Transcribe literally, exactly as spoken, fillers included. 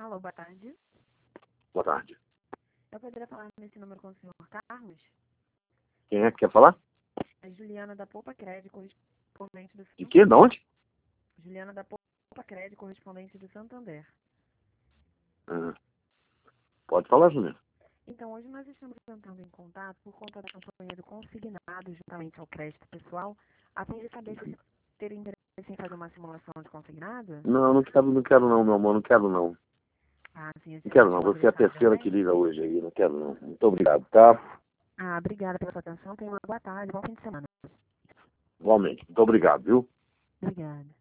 Alô, boa tarde. Boa tarde. Eu poderia falar nesse número com o senhor Carlos? Quem é que quer falar? É Juliana da Poupa Crédito, correspondente do De quê? De onde? Juliana da Poupa Crédito, correspondente do Santander. Ah, pode falar, Juliana. Então, hoje nós estamos entrando em contato por conta da campanha do consignado juntamente ao crédito pessoal, a fim de saber se teria interesse em fazer uma simulação de consignado. Não, não quero, não quero não, meu amor, não quero não. Ah, sim, o Não senhor quero acha não, uma você é a habilidade terceira que também? liga hoje aí, não quero não. Muito obrigado, tá? Ah, obrigada pela sua atenção. Tenha uma boa tarde, bom fim de semana. Igualmente, muito obrigado, viu? Obrigada.